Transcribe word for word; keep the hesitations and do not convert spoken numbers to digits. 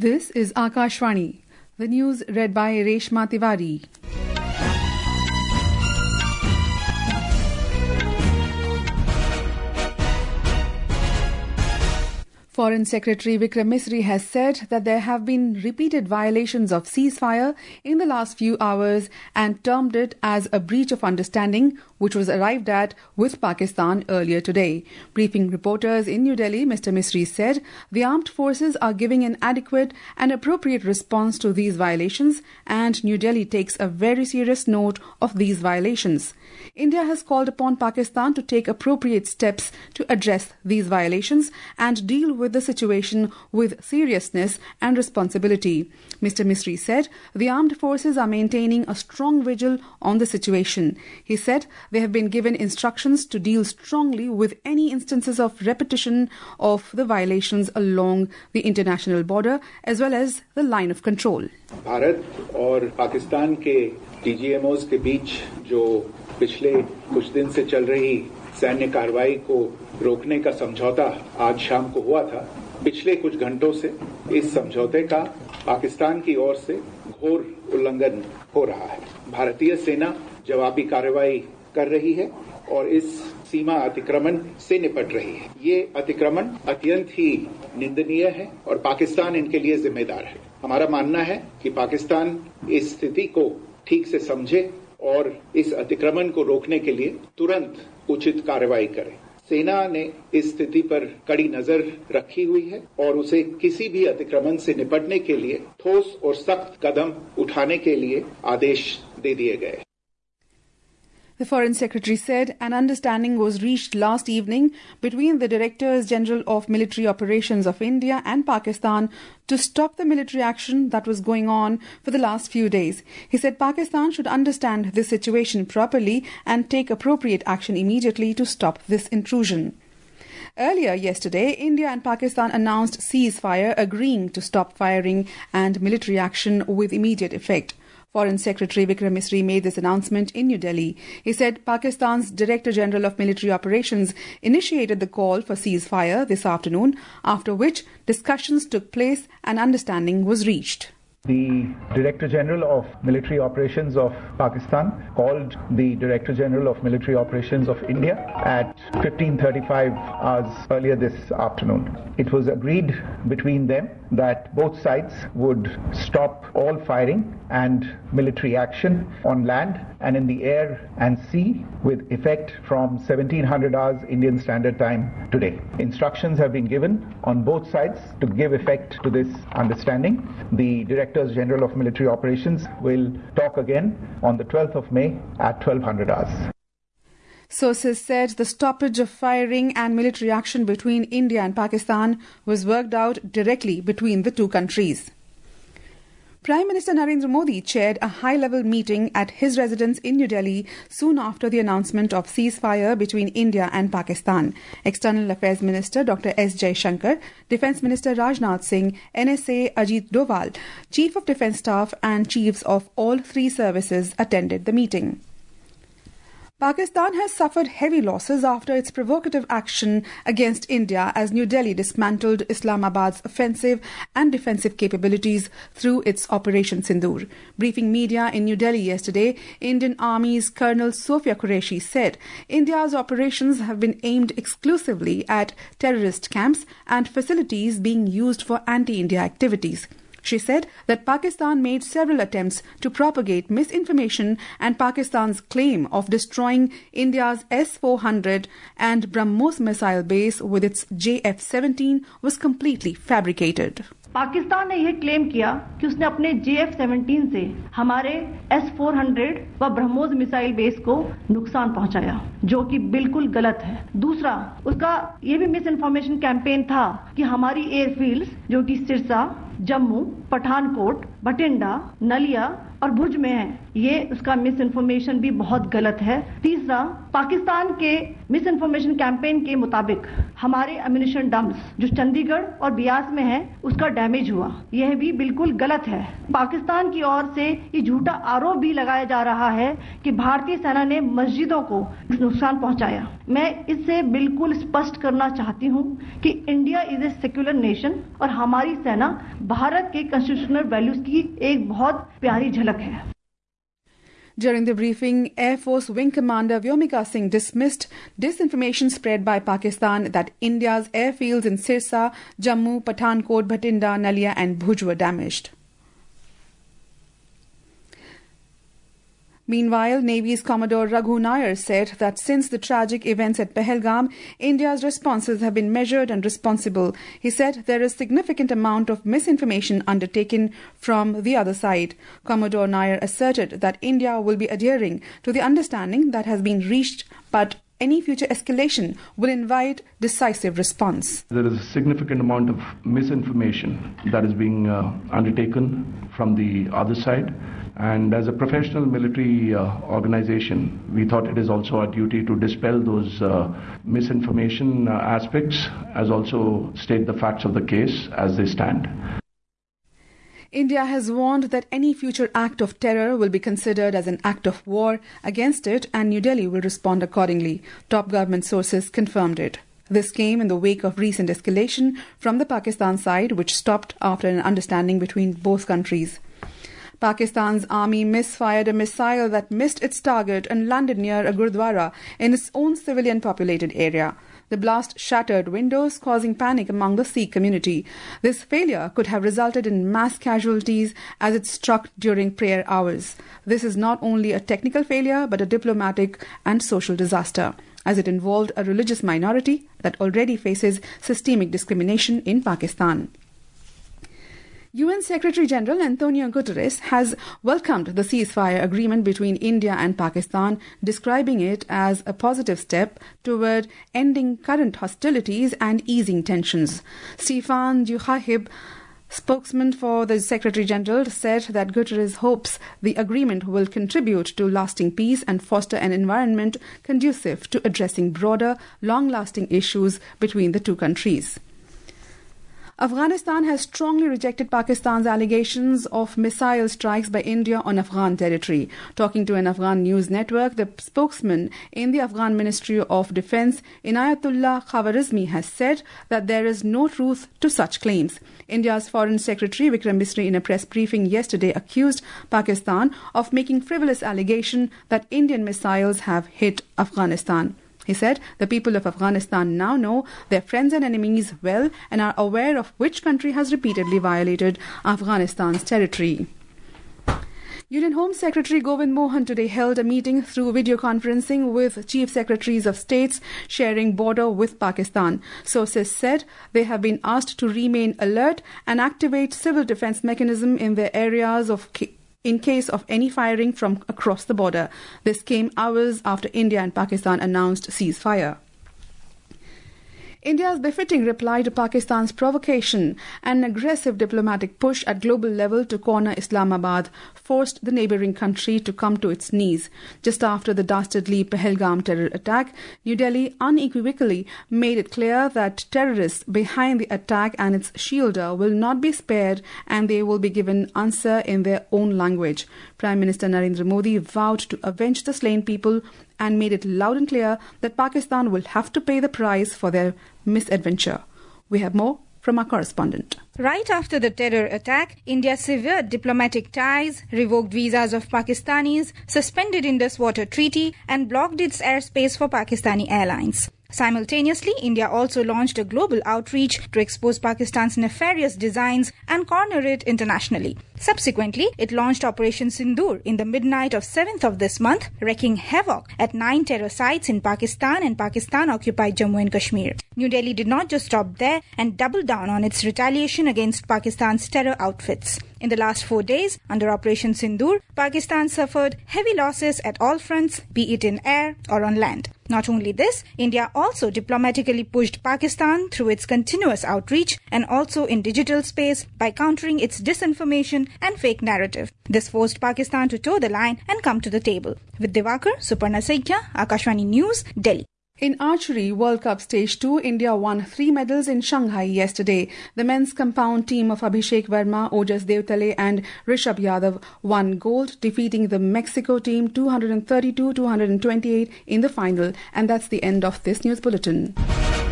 This is Akashvani. The news read by Reshma Tiwari. Foreign Secretary Vikram Misri has said that there have been repeated violations of ceasefire in the last few hours and termed it as a breach of understanding which was arrived at with Pakistan earlier today. Briefing reporters in New Delhi, Mister Misri said the armed forces are giving an adequate and appropriate response to these violations and New Delhi takes a very serious note of these violations. India has called upon Pakistan to take appropriate steps to address these violations and deal with the situation with seriousness and responsibility. Mister Misri said the armed forces are maintaining a strong vigil on the situation. He said they have been given instructions to deal strongly with any instances of repetition of the violations along the international border as well as the line of control. Bharat और पाकिस्तान के D G M Os के बीच जो पिछले कुछ दिन से चल रही सैन्य कार्रवाई को रोकने का समझौता आज शाम को हुआ था। पिछले कुछ घंटों से इस समझौते का पाकिस्तान की ओर से घोर उल्लंघन हो रहा है। भारतीय सेना जवाबी कार्रवाई कर रही है और इस सीमा अतिक्रमण से निपट रही है। ये अतिक्रमण अत्यंत ही निंदनीय है और पाकिस्तान इनके लिए जिम्मेदार है। हमारा मानना है कि पाकिस्तान इस स्थिति को ठीक से समझे और इस अतिक्रमण को रोकने के लिए तुरंत उचित कार्रवाई करे। सेना ने इस स्थिति पर कड़ी नजर रखी हुई है और उसे किसी भी अतिक्रमण से निपटने के लिए ठोस और सख्त कदम उठाने के लिए आदेश दे दिए गए। The Foreign Secretary said an understanding was reached last evening between the Directors General of Military Operations of India and Pakistan to stop the military action that was going on for the last few days. He said Pakistan should understand this situation properly and take appropriate action immediately to stop this intrusion. Earlier yesterday, India and Pakistan announced ceasefire, agreeing to stop firing and military action with immediate effect. Foreign Secretary Vikram Misri made this announcement in New Delhi. He said Pakistan's Director General of Military Operations initiated the call for ceasefire this afternoon, after which discussions took place and understanding was reached. The Director General of Military Operations of Pakistan called the Director General of Military Operations of India at fifteen thirty-five hours earlier this afternoon. It was agreed between them that both sides would stop all firing and military action on land and in the air and sea with effect from seventeen hundred hours Indian Standard Time today. Instructions have been given on both sides to give effect to this understanding. The Directors General of Military Operations will talk again on the twelfth of May at twelve hundred hours. Sources said the stoppage of firing and military action between India and Pakistan was worked out directly between the two countries. Prime Minister Narendra Modi chaired a high-level meeting at his residence in New Delhi soon after the announcement of ceasefire between India and Pakistan. External Affairs Minister Doctor S. Jaishankar, Defence Minister Rajnath Singh, N S A Ajit Doval, Chief of Defence Staff and Chiefs of all three services attended the meeting. Pakistan has suffered heavy losses after its provocative action against India as New Delhi dismantled Islamabad's offensive and defensive capabilities through its Operation Sindoor. Briefing media in New Delhi yesterday, Indian Army's Colonel Sophia Qureshi said India's operations have been aimed exclusively at terrorist camps and facilities being used for anti-India activities. She said that Pakistan made several attempts to propagate misinformation and Pakistan's claim of destroying India's S four hundred and BrahMos missile base with its J F seventeen was completely fabricated. Pakistan ने यह claim किया कि उसने अपने जे F seventeen से हमारे S four hundred व BrahMos missile base को नुकसान पहुंचाया, जो कि बिल्कुल गलत है। दूसरा, उसका यह भी मिस इन्फॉर्मेशन कैंपेन था कि हमारी एयरफील्ड्स जो कि सिरसा, जम्मू, पठानकोट, बठिंडा, नलिया और भुज में है, ये उसका मिस इन्फॉर्मेशन भी बहुत गलत है। तीसरा, पाकिस्तान के मिस इन्फॉर्मेशन कैंपेन के मुताबिक हमारे एम्यूनिशन डम्प्स जो चंडीगढ़ और बियास में है उसका डैमेज हुआ, यह भी बिल्कुल गलत है। पाकिस्तान की ओर से ये झूठा आरोप भी लगाया जा रहा है कि भारतीय सेना ने मस्जिदों को नुकसान पहुंचाया। मैं इससे बिल्कुल स्पष्ट करना चाहती हूं कि India is a secular nation और हमारी सेना भारत के कॉन्स्टिट्यूशनल वैल्यूज की एक बहुत प्यारी झलक है। During the briefing, Air Force Wing Commander Vyomika Singh dismissed disinformation spread by Pakistan that India's airfields in Sirsa, Jammu, Pathankot, Bhatinda, Nalia and Bhuj were damaged. Meanwhile, Navy's Commodore Raghu Nair said that since the tragic events at Pahalgam, India's responses have been measured and responsible. He said there is significant amount of misinformation undertaken from the other side. Commodore Nair asserted that India will be adhering to the understanding that has been reached, but any future escalation will invite decisive response. There is a significant amount of misinformation that is being uh, undertaken from the other side. And as a professional military uh, organization, we thought it is also our duty to dispel those uh, misinformation uh, aspects, as also state the facts of the case as they stand. India has warned that any future act of terror will be considered as an act of war against it, and New Delhi will respond accordingly. Top government sources confirmed it. This came in the wake of recent escalation from the Pakistan side, which stopped after an understanding between both countries. Pakistan's army misfired a missile that missed its target and landed near a gurdwara in its own civilian-populated area. The blast shattered windows, causing panic among the Sikh community. This failure could have resulted in mass casualties as it struck during prayer hours. This is not only a technical failure but a diplomatic and social disaster, as it involved a religious minority that already faces systemic discrimination in Pakistan. U N Secretary-General Antonio Guterres has welcomed the ceasefire agreement between India and Pakistan, describing it as a positive step toward ending current hostilities and easing tensions. Stefan Dujarric, spokesman for the Secretary-General, said that Guterres hopes the agreement will contribute to lasting peace and foster an environment conducive to addressing broader, long-lasting issues between the two countries. Afghanistan has strongly rejected Pakistan's allegations of missile strikes by India on Afghan territory. Talking to an Afghan news network, the spokesman in the Afghan Ministry of Defense, Inayatullah Khawarizmi, has said that there is no truth to such claims. India's Foreign Secretary Vikram Misri, in a press briefing yesterday, accused Pakistan of making frivolous allegation that Indian missiles have hit Afghanistan. He said the people of Afghanistan now know their friends and enemies well and are aware of which country has repeatedly violated Afghanistan's territory. Union Home Secretary Govind Mohan today held a meeting through video conferencing with Chief Secretaries of States sharing border with Pakistan. Sources said they have been asked to remain alert and activate civil defense mechanism in their areas of in case of any firing from across the border. This came hours after India and Pakistan announced ceasefire. India's befitting reply to Pakistan's provocation and aggressive diplomatic push at global level to corner Islamabad forced the neighbouring country to come to its knees. Just after the dastardly Pahalgam terror attack, New Delhi unequivocally made it clear that terrorists behind the attack and its shielder will not be spared and they will be given answer in their own language. Prime Minister Narendra Modi vowed to avenge the slain people and made it loud and clear that Pakistan will have to pay the price for their misadventure. We have more from our correspondent. Right after the terror attack, India severed diplomatic ties, revoked visas of Pakistanis, suspended Indus Water Treaty, and blocked its airspace for Pakistani airlines. Simultaneously, India also launched a global outreach to expose Pakistan's nefarious designs and corner it internationally. Subsequently, it launched Operation Sindoor in the midnight of seventh of this month, wreaking havoc at nine terror sites in Pakistan and Pakistan-occupied Jammu and Kashmir. New Delhi did not just stop there and doubled down on its retaliation against Pakistan's terror outfits. In the last four days, under Operation Sindoor, Pakistan suffered heavy losses at all fronts, be it in air or on land. Not only this, India also diplomatically pushed Pakistan through its continuous outreach and also in digital space by countering its disinformation and fake narrative. This forced Pakistan to toe the line and come to the table. With Divakar, Suparna Saikia, Akashvani News, Delhi. In archery World Cup Stage two, India won three medals in Shanghai yesterday. The men's compound team of Abhishek Verma, Ojas Devtale and Rishabh Yadav won gold, defeating the Mexico team two thirty-two to one twenty-eight in the final. And that's the end of this news bulletin.